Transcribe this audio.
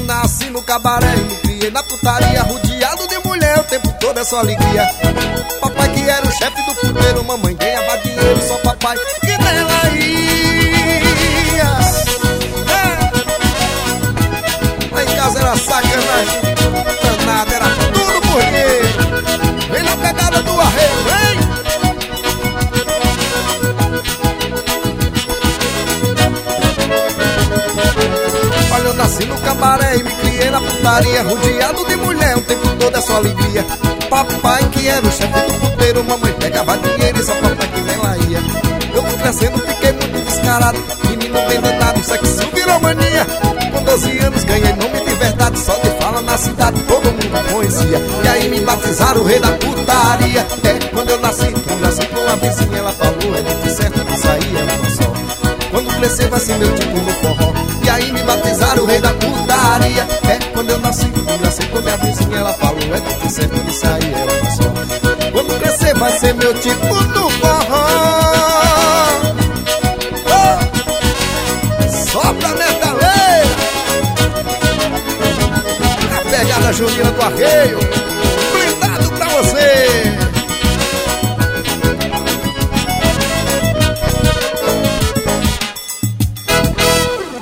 nasci no cabaré e me criei na putaria, rodeado de mulher, o tempo todo é só alegria. Papai que era o chefe do puteiro, mamãe ganhava dinheiro, só papai que nela ia. Lá em casa era sacanagem danada, era tudo por quê? Vem na pegada do arreio, vem! Olha, eu nasci no cabaré e me criei na putaria, rodeado de mulher, o tempo todo é só alegria. Papai que era o chefe do puteiro, mamãe pegava dinheiro e só papai que nela ia. Eu fui crescendo, fiquei muito descarado, menino bem danado, sexo virou mania. Com 12 anos ganhei nome de verdade, só de fala na cidade todo mundo conhecia. E aí me batizaram o rei da putaria. É, quando eu nasci com uma vizinha, ela falou, é muito certo que isso aí é uma só. Quando crescer vai ser meu tipo no forró. E aí me batizaram o rei da putaria. É, quando eu nasci com minha vizinha, ela falou, é muito certo que isso aí é uma só. Quando crescer vai ser meu tipo no forró. Oh! Sopra metaleira, a pegada junina do arreio.